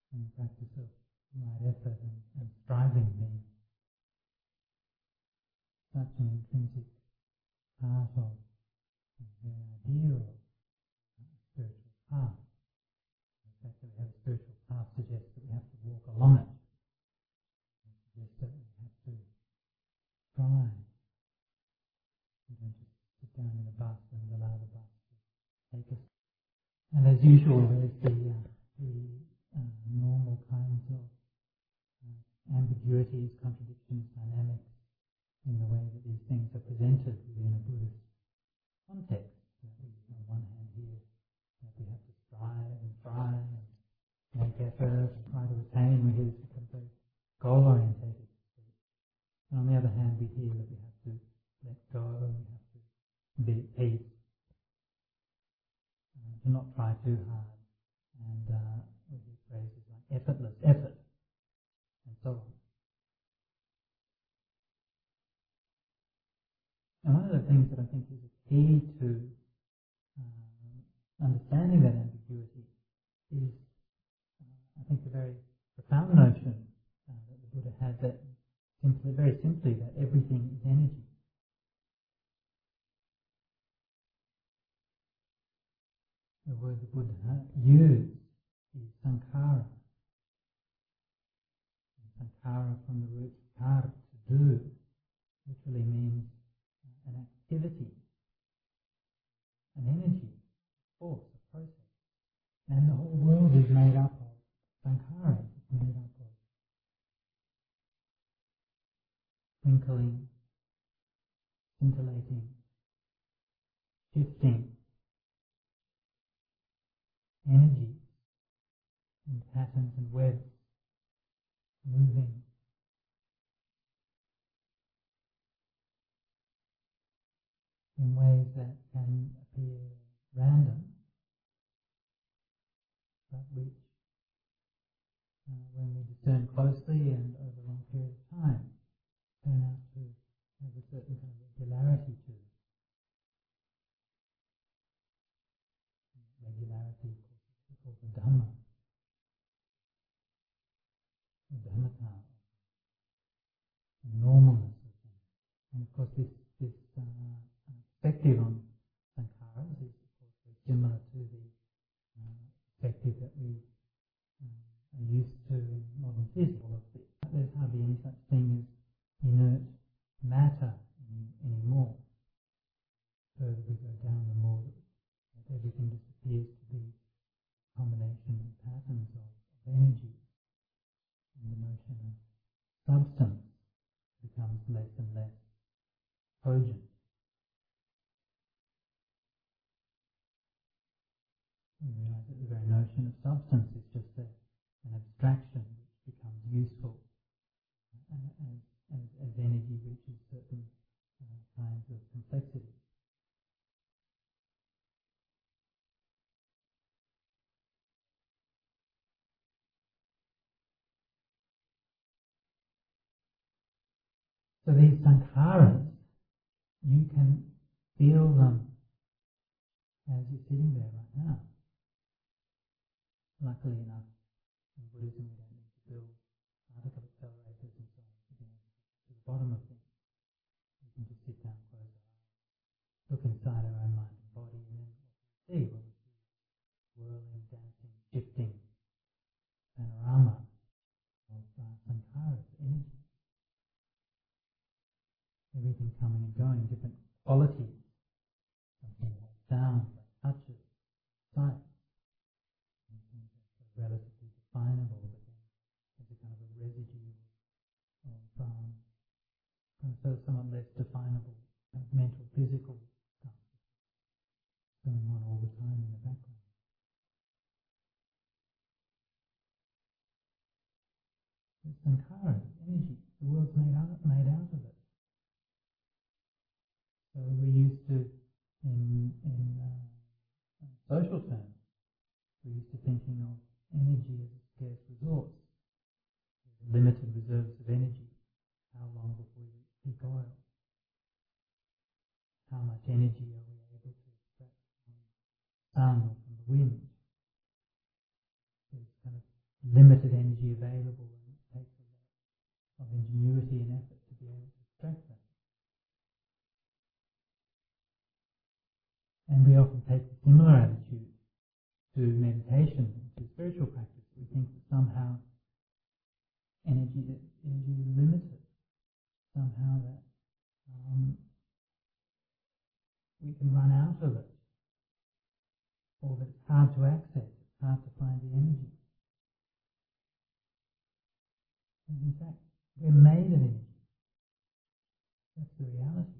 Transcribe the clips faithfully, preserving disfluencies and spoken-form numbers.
and the practice of right effort and, and striving being such an intrinsic part of the very idea of a spiritual path. The fact that we have a spiritual path suggests that we have to walk along it. It suggests that we have to try. We don't just sit down in a bus and allow the bus to take us. And as usual, there's the, uh, the uh, normal kinds of uh, ambiguities, contradictions, dynamics in the way that these things are presented within a Buddhist context. That we, on one hand, hear that we have to strive and try and make effort and try to attain. We hear this becomes very goal-orientated. And on the other hand, we hear that we have to let go, we have to be at peace, uh, to not try too hard, and uh, we hear phrases like effortless effort, and so on. And one of the things that I think is a key to um, understanding that ambiguity is, uh, I think, the very profound notion uh, that the Buddha had that, simply, very simply, that everything is energy. The word the Buddha used is sankhara. And sankhara, from the root kar, to do, literally means uh, an activity, an energy, a force, a process. And the whole world is made up of sankhara. It's made up of twinkling, scintillating, shifting energy in patterns and webs, moving. In ways that can appear random, but which, uh, when we discern closely and over a long period of time, turn out to have a certain kind of regularity to them. Regularity, of course, is called the Dhamma, the Dhammata, the normalness of things. And of course, this this uh, perspective on sankharas is, of course, very similar to the uh, perspective that we uh, are used to in modern physics. There's hardly any such thing as inert matter any, anymore. The further we go down, the more that everything just appears to be a combination of patterns of, of energy, and the notion of substance becomes less and less cogent. We realize that the very notion of substance is just a, an abstraction which becomes useful uh, as, as, as energy reaches certain uh, kinds of complexity. So these sankharas, you can feel them as you're sitting there right now. Luckily enough, in Buddhism we don't need to build particle accelerators and so on to get to the bottom of things. We can just sit down, close our eyes, look inside our own mind and body, and then what we see, what we see, whirling, dancing, shifting panorama of uh, sankharas, energy. Everything coming and going, different qualities. Something like sound, like touches, sight. Something that's relatively definable, but then there's a kind of a residue of um, kind of so somewhat less definable kind of mental, physical stuff going on all the time in the background. It's sankhara, energy. The world's made out, made out of it. So we're used to, in, in uh, social terms, we're used to thinking of energy as a scarce resource. There's limited reserves of energy. How long before you reach peak oil? How much energy are we able to extract from the sun or from the wind? There's kind of limited energy available, and it takes a lot of ingenuity and effort to be able to extract that. And we often take a similar attitude to meditation and to spiritual practice. We think that somehow energy, energy is limited, somehow that um, we can run out of it, or that it's hard to access, it's hard to find the energy. And in fact, we're made of energy. That's the reality.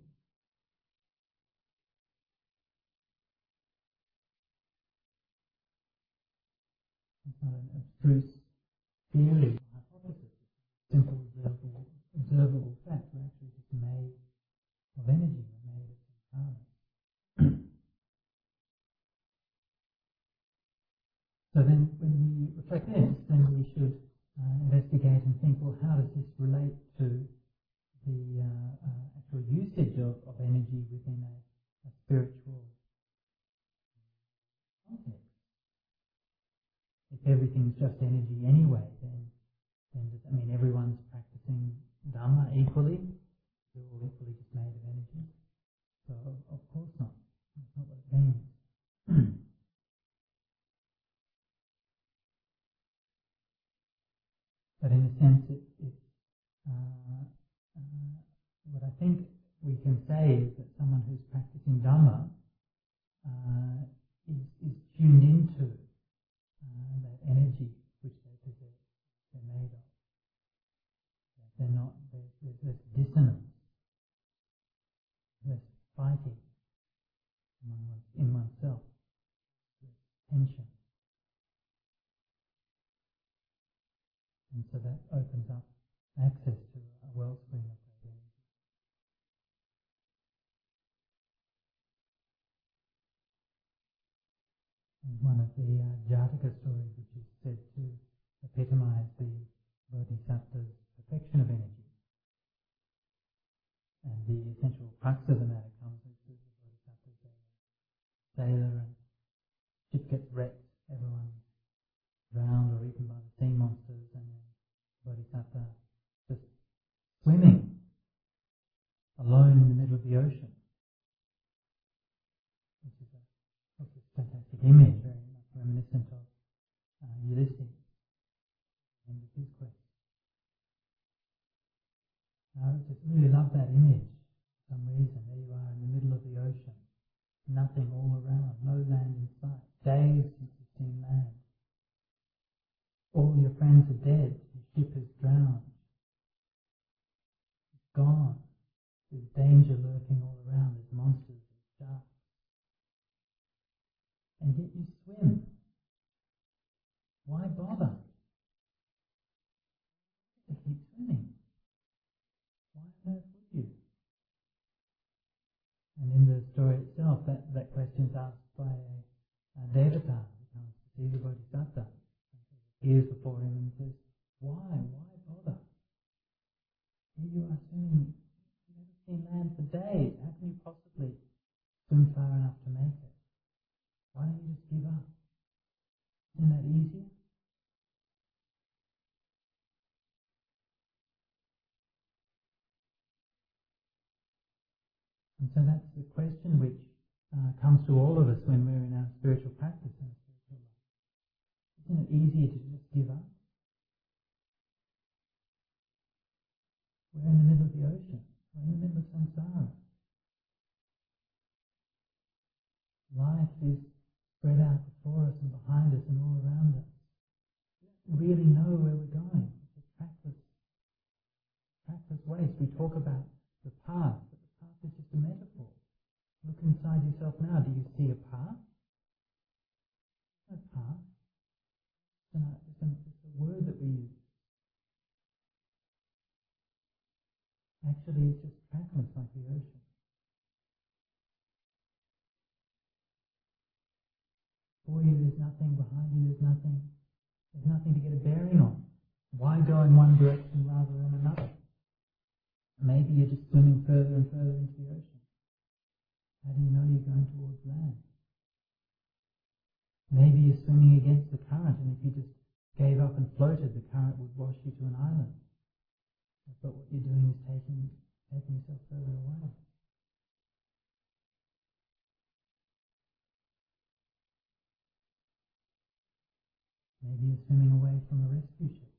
It's not an abstruse theory or hypothesis. It's a simple, observable, observable fact. We're actually just made of energy. We're made of samsara. So then, when we reflect this, then we should uh, investigate and think, well, how does this relate to the uh, uh, actual usage of, of energy within a, a spiritual context? If everything's just energy anyway, then, then does that mean everyone's practicing Dhamma equally? They're all equally just made of energy? So, of, of course not. That's not what it means. But in a sense, it, it, uh, uh, what I think we can say is that someone who's practicing Dhamma uh, is, is tuned into uh, that energy which they possess, they're made of. They're not, there's, there's less dissonance, less fighting among one, in oneself, less tension. And so that opens up access to a wellspring of that energy. And one of the uh, Jataka stories, which is said to epitomize the Bodhisattva's perfection of energy. And the essential crux of the matter comes as the Bodhisattva's a sailor and ship gets wrecked, everyone's drowned or eaten by the sea monsters, and then Bodhisattva just swimming alone in the middle of the ocean, which is a, which is a fantastic image, very much reminiscent of uh, Ulysses and his quest. I just really love that image for some reason. There you are in the middle of the ocean, nothing all around, no land in sight, days since you've seen land. All your friends are dead, your ship is drowned, it's gone, there's danger lurking all around, there's monsters, there's sharks, and yet you swim. Why bother to keep swimming? Why on earth would you? And in the story itself, that, that question is asked by a, a Devata who comes to see the Bodhisattva. Appears before him and says, why, why bother? Here you are swimming, you've never seen land for days, how can you possibly swim far enough to make it? Why don't you just give up? Isn't that easier? And so that's the question which uh, comes to all of us when we're in our spiritual practice and spiritual life. Isn't it easier to just give up? We're in the middle of the ocean. We're in the middle of samsara. Life is spread out before us and behind us and all around us. We don't really know where we're going. It's a trackless, trackless waste. We talk about the path, but the path is just a metaphor. Look inside yourself now. Do you see a path? No path. It's, an, it's, an, it's a word that we use. Actually, it's just trackless like the ocean. Before you, there's nothing. Behind you, there's nothing. There's nothing to get a bearing on. Why go in one direction rather than another? Maybe you're just swimming further and further into the ocean. How do you know you're going towards land? Maybe you're swimming against the current, and if you just gave up and floated, the current would wash you to an island. But what you're doing is taking, taking yourself further away. Maybe you're swimming away from a rescue ship.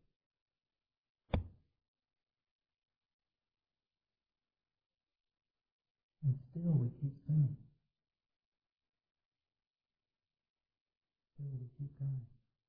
And still we keep swimming. Still we keep going.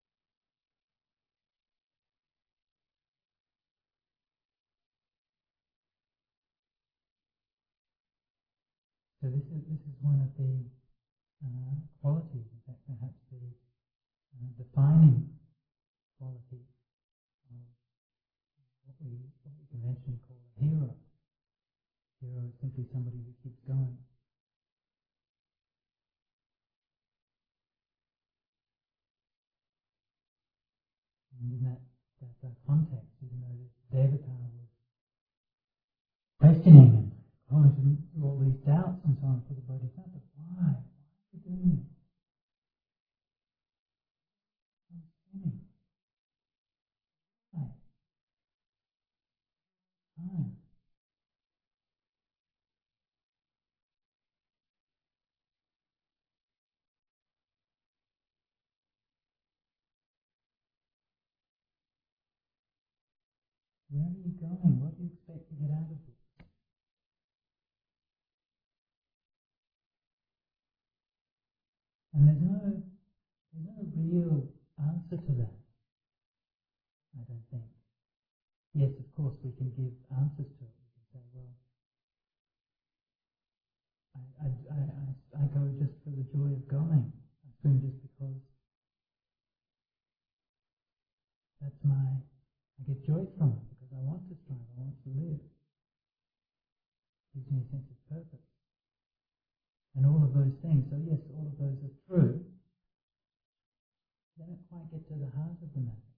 So this is this is one of the uh, qualities, in fact, perhaps the uh, defining quality of what we what we conventionally call a hero. A hero is simply somebody who keeps going. And in that that uh, context, even though this Devata was questioning him, going through all these doubts and so on for the Bodhisattva, why? Why are you doing this? I'm swimming. Why? Why? Where are you going? What do you expect to get out of this? And there's no, there's no real answer to that, I don't think. Yes, of course, we can give answers to it. We can say, well, I, I, I, I, I go just for the joy of going. I swim just because that's my, I get joy from it, because I want to strive, I want to live. It gives me a sense of purpose. And all of those things. So yes, all of those are true. They don't quite get to the heart of the matter.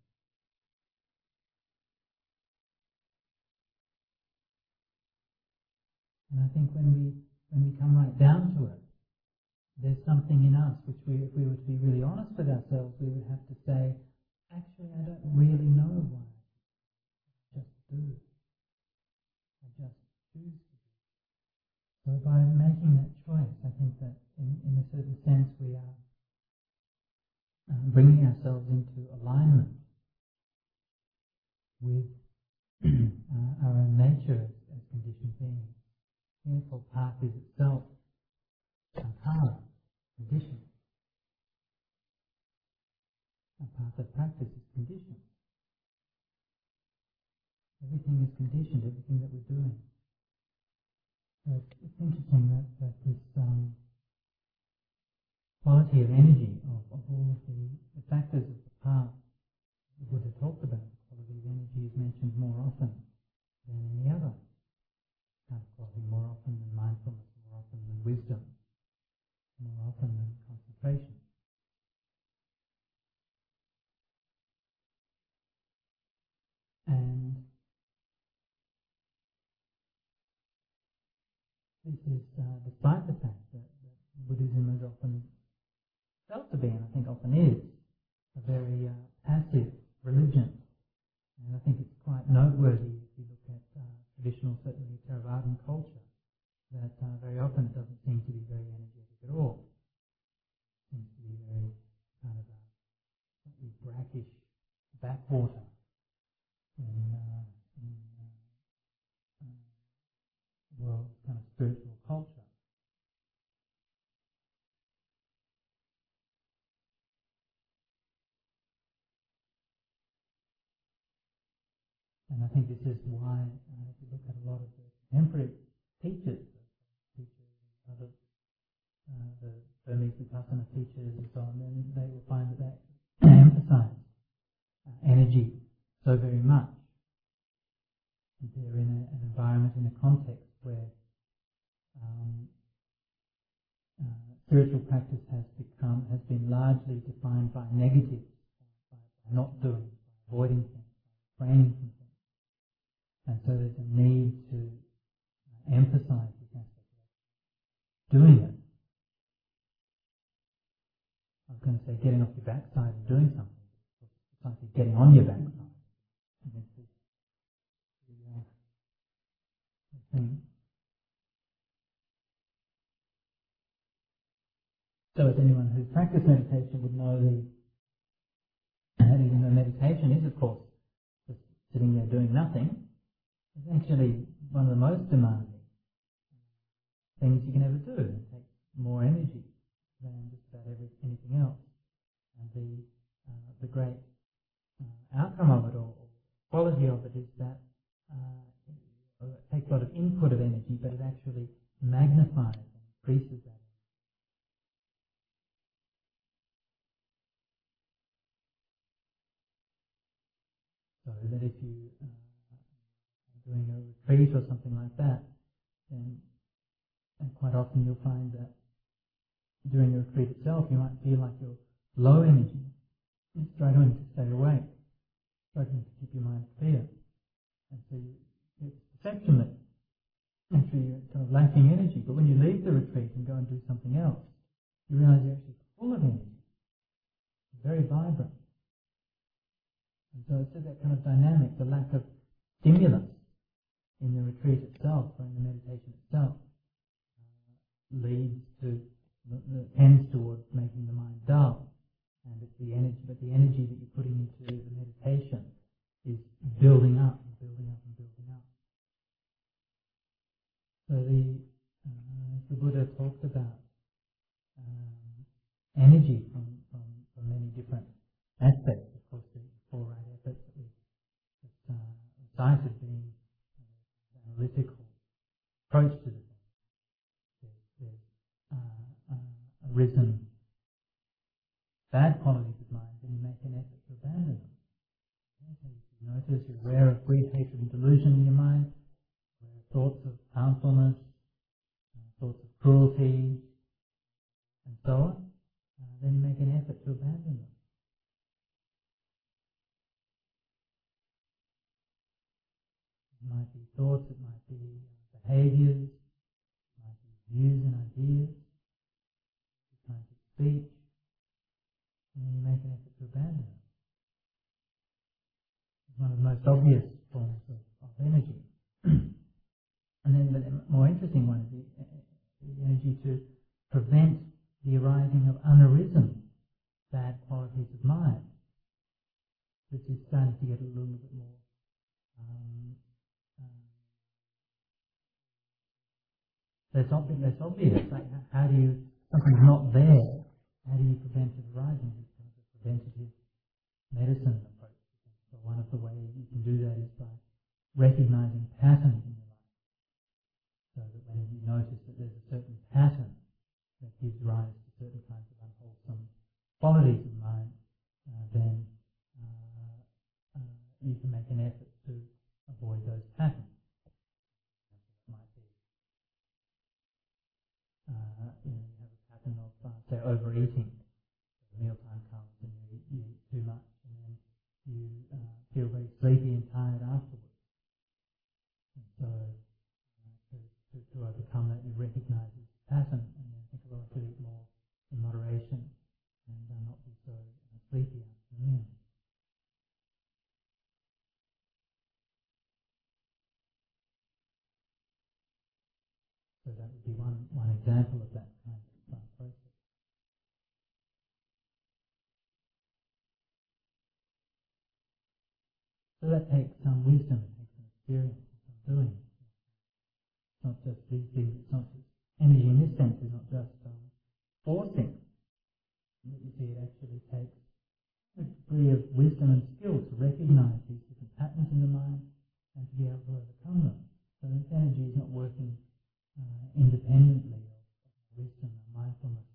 And I think when we when we come right down to it, there's something in us which we, if we were to be really honest with ourselves, we would have to say, actually, I don't really know why. I just do. I just choose to do. So by making that choice, I think that in, in a certain sense we are uh, bringing ourselves into alignment with uh, our own nature as, as conditioned beings. Therefore, path is itself sankhara, condition. A path of practice is conditioned. Everything is conditioned, everything that we're doing. So it's, it's interesting that, that this um, quality of energy, of, of all of the, the factors of the path the Buddha talked about, the quality of energy is mentioned more often than any other kind of quality, more often than mindfulness, more often than wisdom, more often than concentration. And this is uh, despite the fact that, that Buddhism is often felt to be, and I think often is, a very uh, passive religion. And I think it's quite noteworthy if you look at uh, traditional, certainly Theravadan culture, that uh, very often it doesn't seem to be very energetic at all. It seems to be very kind of a slightly brackish backwater in, uh, in uh, uh, world kind of spiritual culture. And I think this is why, uh, if you look at a lot of the contemporary teachers, teachers and other, uh, the Burmese Vipassana teachers and so on, then they will find that they emphasize uh, energy so very much. And they're in a, an environment, in a context where um, uh, spiritual practice has become, has been largely defined by negatives, by, by not doing, by avoiding things, by refraining from things. And so there's a need to uh, emphasize this aspect of doing it. I was going to say getting off your backside and doing something. It's like getting on your backside. And this is the, uh, the thing. So as anyone who's practiced meditation would know, the even though meditation is of course just sitting there doing nothing, it's actually one of the most demanding things you can ever do. It takes more energy than just about every, anything else. And the uh, the great uh, outcome of it, or, or quality of it, is that uh, it takes a lot of input of energy, but it actually magnifies and increases that. So that if you uh, are doing a retreat or something like that, then and quite often you'll find that during the retreat itself you might feel like you're low energy, you're struggling to stay awake, struggling to keep your mind clear. And so you get the perception that actually you're kind of lacking energy, but when you leave the retreat and go and do something else, you realise you're actually full of energy, very vibrant. And so it's that kind of dynamic, the lack of stimulus in the retreat itself or in the meditation itself uh, leads to, uh, tends towards making the mind dull. And it's the energy, but the energy that you're putting into the meditation is building up and building up and building up. So the, uh, as the Buddha talked about um, energy from, from, from many different aspects, of course the four right efforts that we've just uh, cited being uh, analytical approach to the thing. There's, there's uh, uh, arisen bad qualities of mind, and you make an effort to abandon them. Okay? So you notice you're aware of greed, hatred and delusion in your mind, aware of thoughts of harmfulness, uh, thoughts of cruelty, and so on. Uh, then you make an effort to abandon them. It might be thoughts, it might be behaviours, it might be views and ideas, it might be speech, and then you make an effort to abandon it. It's one of the most obvious forms of, of energy. And then the more interesting one is the, the energy to prevent the arising of unarisen bad qualities of mind, which is starting to get a little bit more um, um, That's something that's obvious. Like how do you, something's not there, how do you prevent it arising? It's kind of a preventative medicine approach. So one of the ways you can do that is by recognizing patterns in your life. So that when you notice that there's a certain pattern that gives rise to certain kinds of unwholesome qualities of mind, uh, then uh, uh, you can make an effort to avoid those patterns. It might be Uh, you know, you have a pattern of, uh, say, overeating. So mealtime comes and you, you eat too much, and then you uh, feel very sleepy and tired afterwards. And so, uh, to, to, to overcome that, you recognise this pattern and then think, well, I should eat more in moderation and uh, not be so uh, sleepy after the meal. So that would be one, one example of that kind of uh, process. So that takes some wisdom, it takes some experience, some doing. It's not just these things, it's not just energy in this sense is not just um, forcing. But you see, it actually takes a degree of wisdom and skill to recognise these different patterns in the mind and to be able to overcome them. So this energy is not working uh, independently of, of wisdom and mindfulness.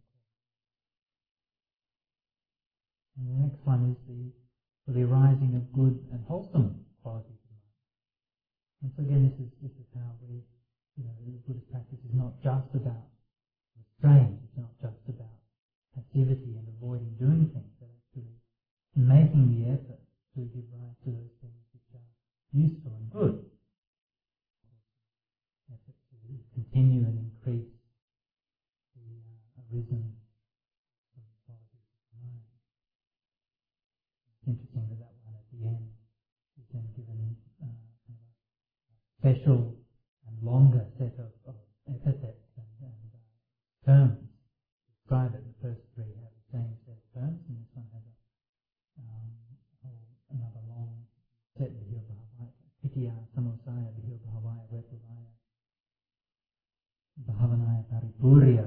And the next one is the, for the arising of good and wholesome qualities of mind. And so again, this is this is how we, you know, the Buddhist practice is not just about restraint. It's not just about passivity and avoiding doing things, but actually making the effort to give rise to those things which are useful and good. Effort to continue and increase the uh, arisen qualities of the mind. It's interesting. special and longer set of, of epithets and, and uh, terms to describe it. The first three have the same set of terms, and this one has a, um, whole, another long set, Vihir Bhavaya, Pitya, Samosaya, Vihir Bhavaya, Repulaya, Bhavanaya, Paripurya.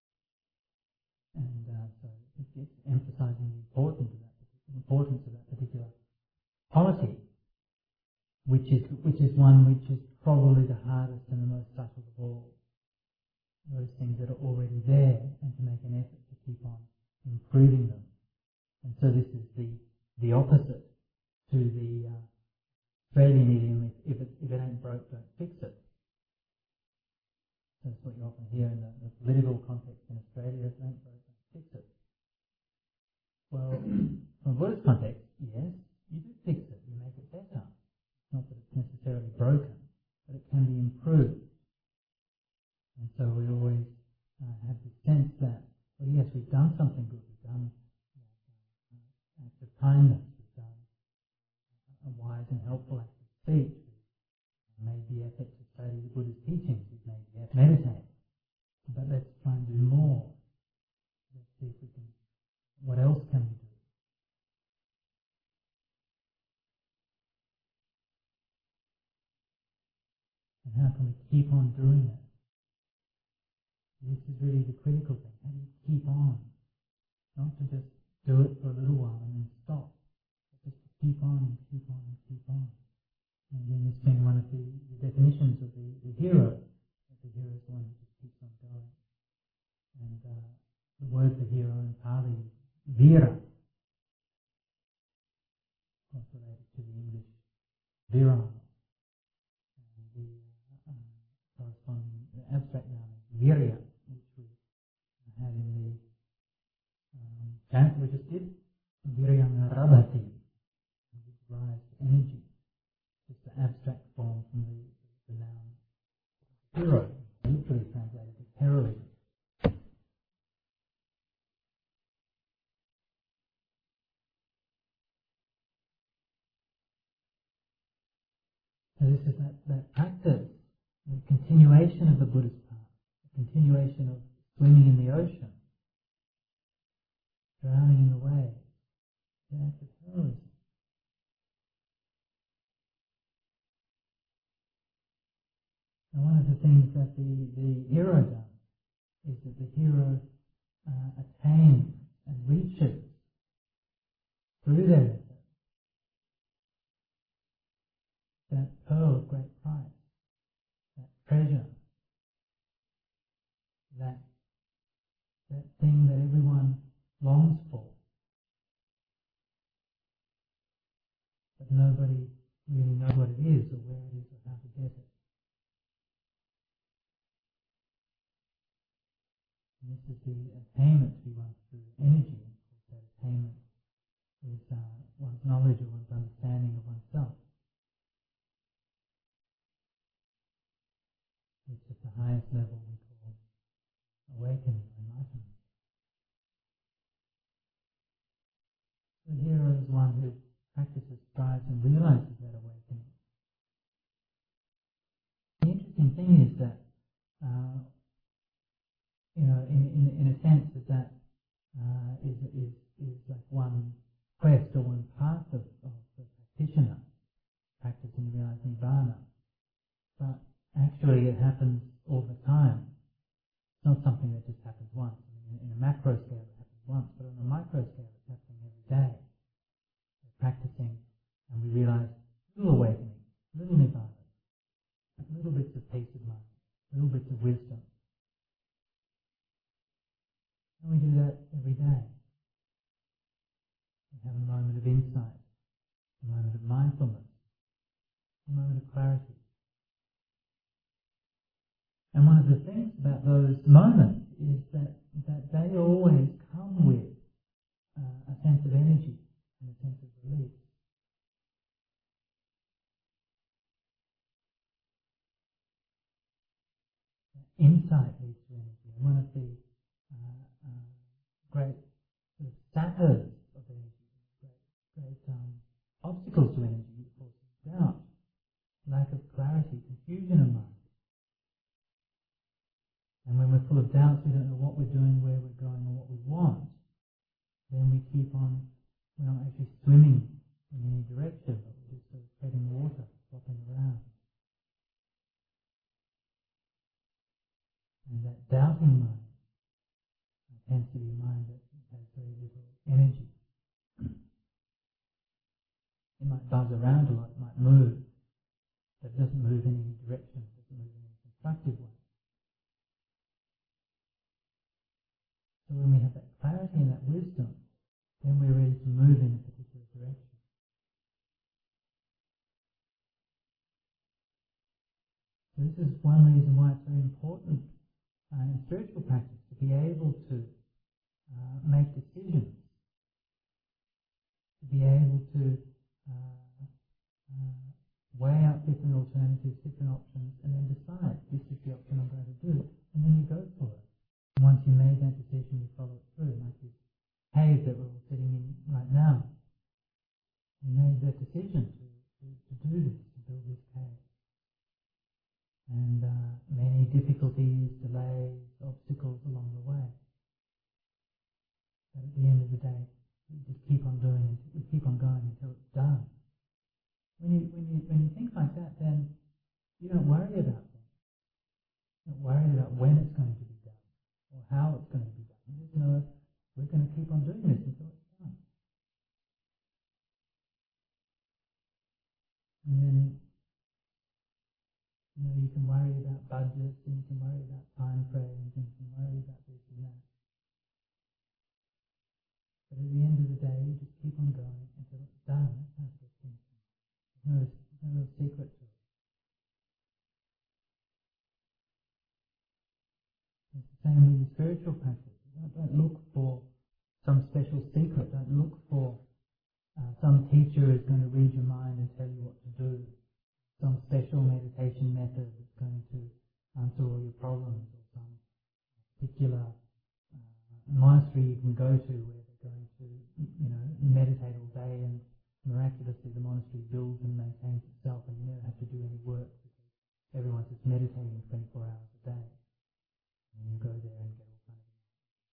And uh, so it's emphasizing the importance of that, importance of that particular quality, which is which is one which is probably the hardest and the most subtle of all. Those things that are already there, and to make an effort to keep on improving them. And so this is the the opposite to the uh, Australian idiom: if, if it if it ain't broke, don't fix it. That's what you often hear in the, the political context in Australia: if it ain't broke, don't fix it. Well, from a Buddhist context, yes, you do fix it, you make it better. Not that it's necessarily broken, but it can be improved. And so we always uh, have the sense that, well, yes, we've done something good, we've done uh, acts of kindness, we've done a wise and helpful act of speech, we've made the effort to study the Buddha's teachings, we've made the effort to meditate. But let's try and do more. Let's see if we can, what else can we do? And how can we keep on doing it? This is really the critical thing. How do you keep on? Not to just do it for a little while and then stop, but just to keep on and keep on and keep on. And then this being one of the, the definitions of the, the hero, that the hero is the one who just keeps on going. And uh, the word for hero in Pali is vira, related to the English virile. And the uh, corresponding the abstract noun is virya, which we had in the um, chant we just did, viryam rabhati, which rise to energy. It's the abstract form from the, the noun hero, literally translated as heroism. So this is that, that practice, the continuation of the Buddhist path, the continuation of swimming in the ocean, drowning in the waves, the act of heroism. And one of the things that the, the hero does is that the hero uh, attains and reaches through their effort that pearl of great price, that treasure, that that thing that everyone longs for, but nobody really knows what it is or where it is or how to get it. And this is the attainment to be one through energy. And of course, that attainment is uh, one's knowledge or one's understanding of oneself. Which at the highest level we call awakening or enlightenment. The hero is one who practices, strives and realizes that awakening. The interesting thing is that, uh, you know, in, in, in a sense that that uh, is, is, is like one quest or one path of, of the practitioner, practicing to realize Nibbana. But actually it happens all the time. It's not something that just happens once. I mean, in a macro scale it happens once, but on a micro scale it's happening every day. We're practicing and we realize little awakening, little Nibbana, little bits of peace of mind, little bits of wisdom. And we do that every day. We have a moment of insight, a moment of mindfulness, a moment of clarity. And one of the things about those moments is that, that they always come with uh, a sense of energy and a sense of release. Insight leads to energy. And one of the uh, uh, great sort of sappers of energy, great, great um, obstacles to energy, of course, is doubt, lack of clarity, confusion of mind. And when we're full of doubts, we don't know what we're doing, where we're going, or what we want, then we keep on, we're not actually swimming in any direction, but we're just sort of treading water, flopping around. And that doubting mind tends to be a mind that has very little energy. It might buzz around a lot, it might move, but it doesn't move in any direction, it doesn't move in any constructive way. So when we have that clarity and that wisdom, then we're ready to move in a particular direction. So this is one reason why it's very important uh, in spiritual practice to be able to uh, make decisions, to be able to uh, uh, weigh up different alternatives, different options, and then decide this is the option I'm going to do, and then you go for it. And once you made that decision, you follow it through, like this cave that we're all sitting in right now. You made that decision to, to, to do this, to build this cave. And uh, many difficulties, delays, obstacles along the way. But at the end of the day, you just keep on doing it, you keep on going until it's done. When you when you when you think like that, then you don't worry about them. You don't worry about when it's going to be done or how it's going to be done. You just know we're going to keep on doing this until it's done. And then you know you can worry about budgets, and you can worry about time frames, and you can worry about this and that. But at the end of the day, you just keep on going until it's done. That's how it's thinking. There's no, there's no real secret to it. It's the same with your spiritual practice. Don't, don't look for some special secret. Don't look for uh, some teacher who's going to read your mind and tell you what to do. Some special meditation method that's going to answer all your problems, or some particular uh, monastery you can go to where they're going to, you know, meditate all day, and miraculously the monastery builds and maintains itself, and you never have to do any work because everyone's just meditating twenty-four hours a day. And you go there and get all kinds of...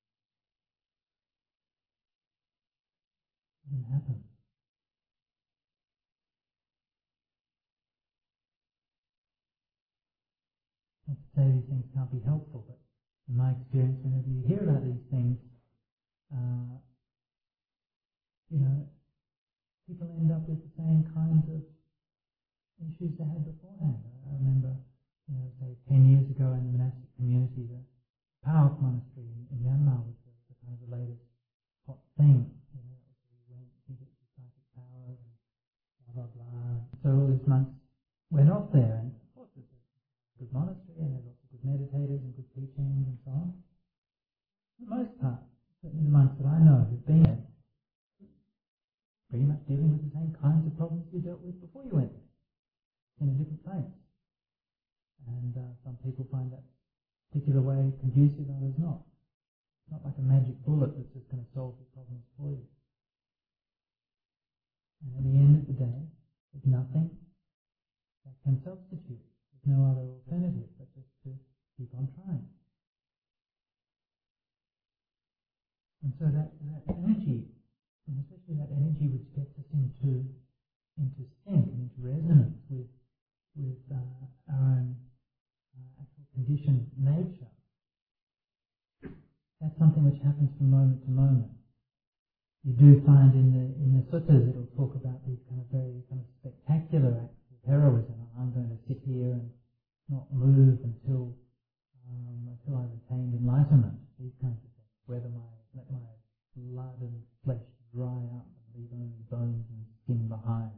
It doesn't happen. Not to say these things can't be helpful, but in my experience, whenever you hear about these things, uh, you know, people end up with the same kinds of issues they had beforehand. I remember, you know, say ten years ago in the monastic community, the Paok monastery in, in Myanmar was the, the kind of the latest hot thing. You know, you went, you get your psychic powers and blah blah blah. So all these monks went off there, and of course it's a good monastery and there's lots of good meditators and good teachings and so on. For the most part, certainly the monks that I know who've been there, pretty much dealing with the same kinds of problems you dealt with before you went there, in a different place. And uh, some people find that particular way conducive, others not. It's not like a magic bullet that's just going to solve your problems for you. And at the end of the day, there's nothing that can substitute. There's no other alternative but just to keep on trying. And so that, that energy, and especially that energy which gets us into into sync and into resonance with with uh, our own uh, actual conditioned nature, that's something which happens from moment to moment. You do find in the in the suttas it'll talk about these kind of very kind of spectacular acts of heroism. I'm going to sit here and not move until um, until I've attained enlightenment. These kinds of things. Whether my let my blood and flesh dry up and leave only bones and skin behind.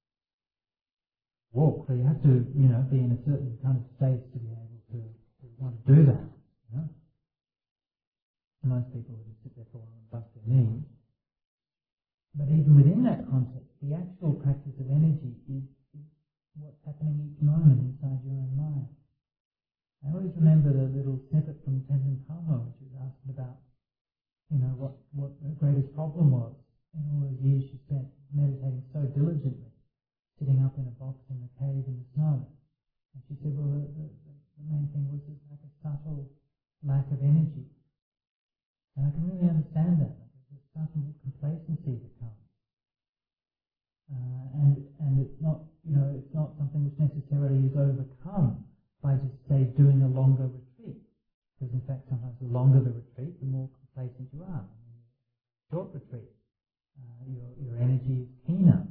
Walk. So you have to, you know, be in a certain kind of state to be able to, to want to do that. You know? Most people would just sit there for a while and bust their knees. But even within that context, the actual practice of energy is, is what's happening each moment inside your own mind. I always remember the little snippet from Tenzin Palmo, which was asking about, you know, what, what the greatest problem was in all those years she spent meditating so diligently, sitting up in a box in the cave in the snow. And she said, well, the, the, the main thing was just like a subtle lack of energy. And I can really understand that. Like there's a subtle complacency that comes. Uh, and and it's not, you know, it's not something which necessarily is overcome by just, say, doing a longer retreat. Because in fact, sometimes the longer the retreat, the more complacent you are. I mean, short retreat, uh, your your energy is keener.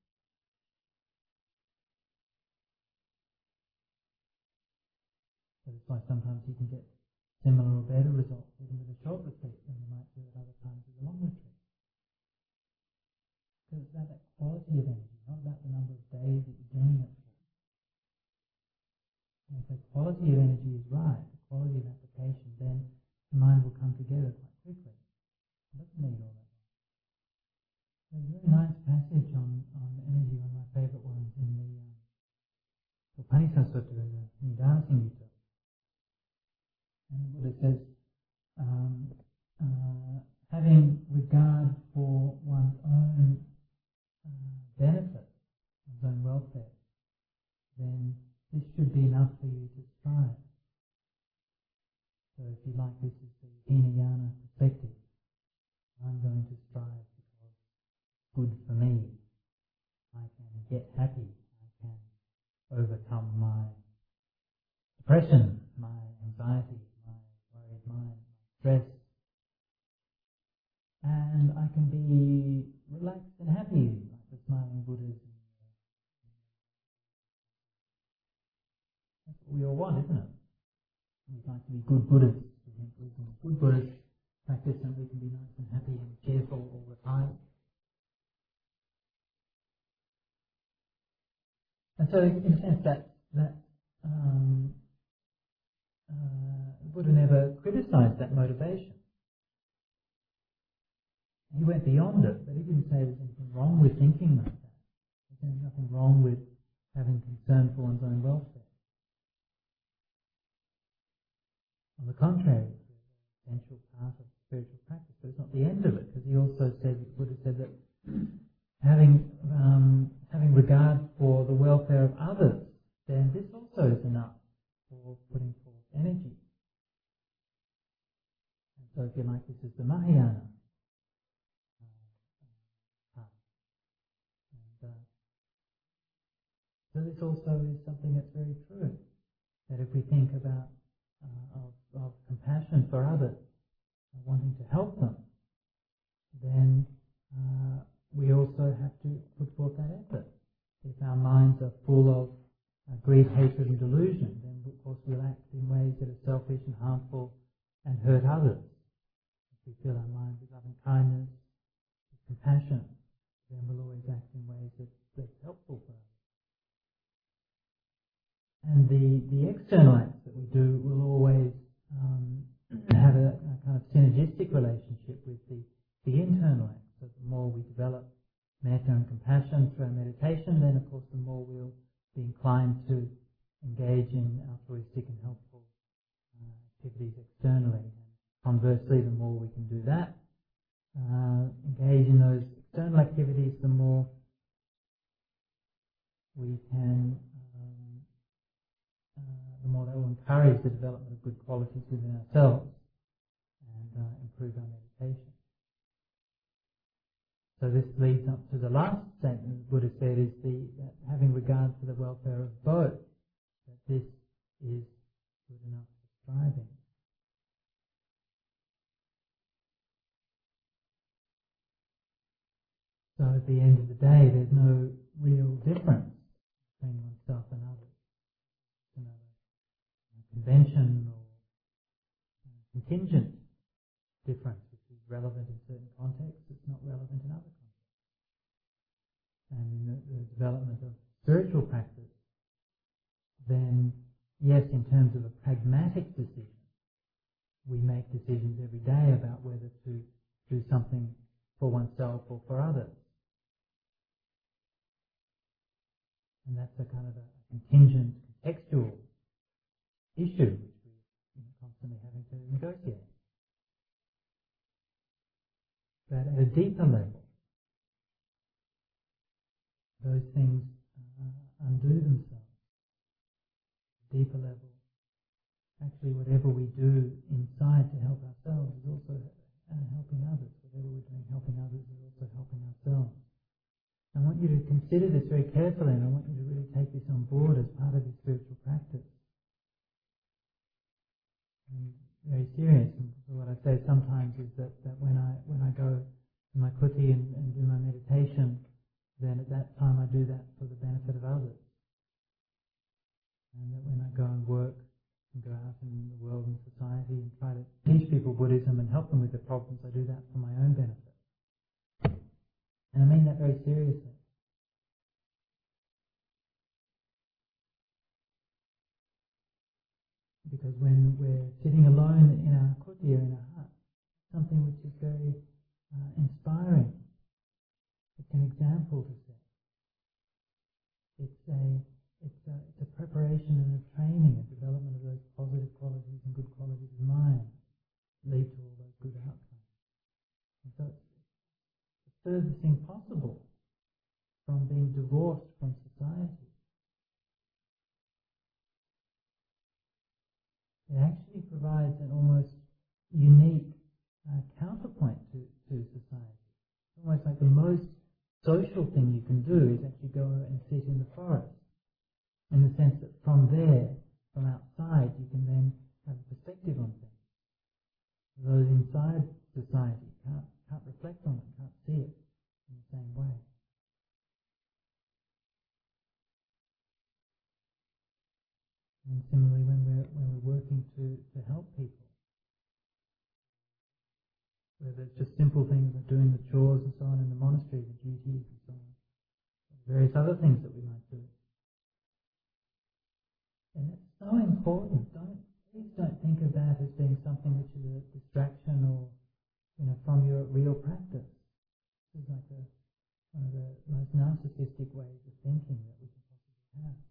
So it's why sometimes you can get similar or better results even with a short retreat than you might do at other times with a long retreat. Because it's about that quality of energy, not about the number of days that you're doing it for. And if the quality of energy is right, the quality of application, then the mind will come together quite quickly. It doesn't need all that. There's a very nice passage on, on energy, one of my favourite ones in the um, Upanishad Sutta, the Nidana Samhita. And what it says, um, uh, having regard for one's own uh, benefit, one's own welfare, then this should be enough for you to strive. So if you like, this is the Hinayana perspective. I'm going to strive because it's good for me. I can get happy. I can overcome my depression, my anxiety, my worried mind, my stress. And I can be relaxed and happy, like the smiling Buddhas. That's what we all want, isn't it? We'd like to be good Buddhas. We think we can be good Buddhas, practice, and we can be nice and happy and cheerful all the time. And so, in a sense, that that um, uh, Buddha never criticised that motivation. He went beyond it, but he didn't say there's anything wrong with thinking like that. There's nothing wrong with having concern for one's own welfare. On the contrary, it's an essential part of spiritual practice, but it's not the end of it, because he also said, Buddha said that having um, having regard for the welfare of others, then this also is enough for putting forth energy. And so, if you like, this is the Mahayana uh, path. And, uh, so this also is something that's very true. That if we think about uh, of, of compassion for others, uh, wanting to help them, then uh, we also have to put forth that effort. If our minds are full of uh, greed, hatred and delusion, then of course we'll act in ways that are selfish and harmful and hurt others. If we fill our minds with loving kindness, with compassion, then we'll always act in ways that, that's helpful for others. And the, the external acts that we do will always um, have a, a kind of synergistic relationship with the, the internal acts. So the more we develop metta and compassion through our meditation, then of course the more we'll be inclined to engage in altruistic and helpful uh, activities externally. And conversely, the more we can do that, uh, engage in those external activities, the more we can um, Uh, the more that will encourage the development of good qualities within ourselves and uh, improve our meditation. So this leads up to the last statement the Buddha said, is the that having regard for the welfare of both, that this is good enough for striving. So at the end of the day, there's no real difference between oneself and others. Another convention or contingent difference, which is relevant in certain contexts, it's not relevant in other contexts. And in the, the development of spiritual practice, then yes, in terms of a pragmatic decision, we make decisions every day about whether to do something for oneself or for others. And that's a kind of a contingent, contextual issue which we you know, constantly having to negotiate. But at a deeper level, those things uh, undo themselves. deeper level, actually whatever we do inside to help ourselves is also uh, helping others. Whatever we're doing helping others is also helping ourselves. I want you to consider this very carefully, and I want you to really take this on board as part of your spiritual practice. And very serious. And so what I say sometimes is that, that when I when I go to my kuti and, and do my meditation, then at that time I do that for the benefit of others. And that when I go and work and go out in the world and society and try to teach people Buddhism and help them with their problems, I do that for my own benefit. And I mean that very seriously. Because when we're sitting alone in our kuti or in our hut, something which is very uh, inspiring. It's an example to set. It's a, it's a, it's a preparation and a training, a development of those positive qualities and good qualities of mind that lead to all those good outcomes. And so it's the furthest thing possible from being divorced from society. It actually provides an almost unique uh, counterpoint to, to society. It's almost like the most social thing you can do is actually go and sit in the forest, in the sense that from there, from outside, you can then have a perspective on things. Those inside society can't, can't reflect on it, can't see it in the same way. And similarly, when we're when we're working to, to help people, whether it's just simple things like doing the chores and so on in the monastery, the duties and so on, various other things that we might do. And it's so important. Don't please don't think of that as being something which is a distraction or, you know, from your real practice. This is like a, one of the most narcissistic ways of thinking that we can possibly have.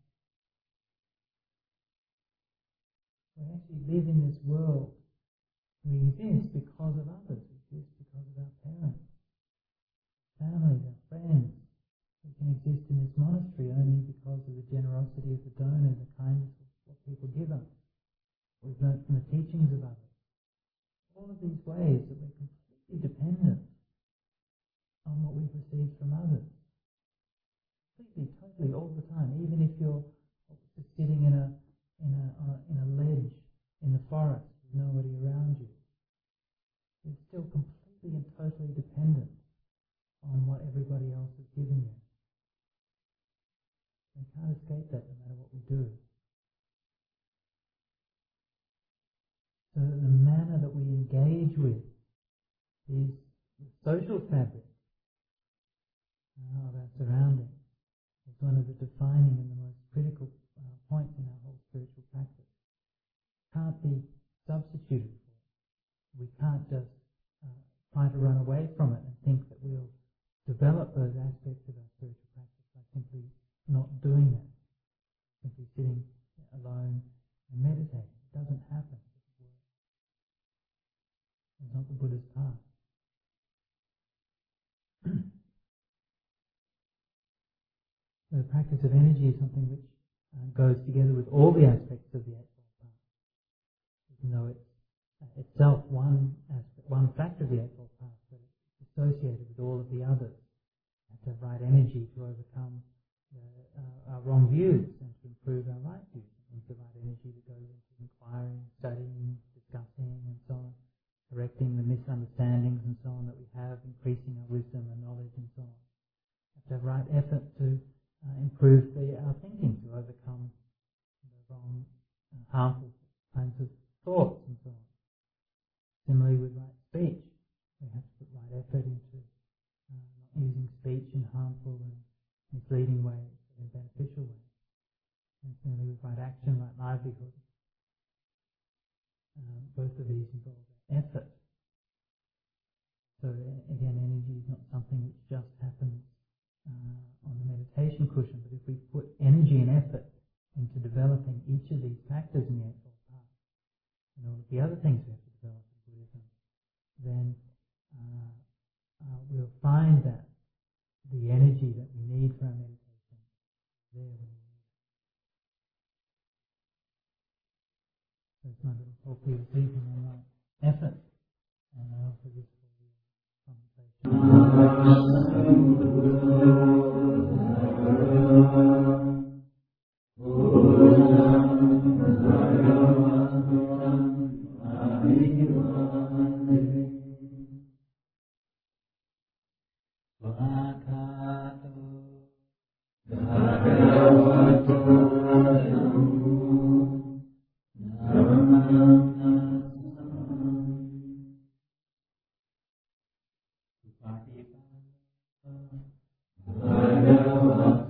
We actually live in this world. We exist because of others. We exist because of our parents, families, our friends. We can exist in this monastery only because of the generosity of the donors, the kindness of what people give us. We've learned from the teachings of others. All of these ways that we're completely dependent on what we've received from others. Completely, totally, all the time. Even if you're just sitting in a in a uh, in a ledge in the forest with nobody around you, you're still completely and totally dependent on what everybody else has given you. We can't escape that no matter what we do. So the manner that we engage with is the social fabric uh, of our surroundings is one of the defining and the most critical uh, points in our whole spiritual practice. Can't be substituted for it. We can't just uh, try to run away from it and think that we'll develop those aspects of our spiritual practice by simply not doing that, simply sitting alone and meditating. It doesn't happen. It doesn't work. It's not the Buddha's path. So the practice of energy is something which uh, goes together with all the aspects of the Eightfold Path. Even though it's uh, itself one aspect, one factor of the Eightfold Path, but it's associated with all of the others. We have to have right energy to overcome the, uh, our wrong views and to improve our right views. And the right energy that goes into inquiring, studying, discussing, and so on, correcting the misunderstandings and so on that we have, increasing our wisdom and knowledge and so on. We have to have right effort to Uh, improve the, our thinking, to overcome the wrong, uh, harmful kinds of thoughts and so on. Similarly with right speech, we have to put right effort into uh, not using speech in harmful and misleading ways, but in beneficial ways. And similarly with right action, right livelihood. Uh, both of these involve effort. So again, energy is not something which just happens Uh, on the meditation cushion, but if we put energy and effort into developing each of these factors in the Eightfold Path, and all of the other things we have to develop in Buddhism, then uh, uh, we'll find that the energy that we need for our meditation is there when we need it. it's not for people thinking and right effort. And I offer this for the conversation.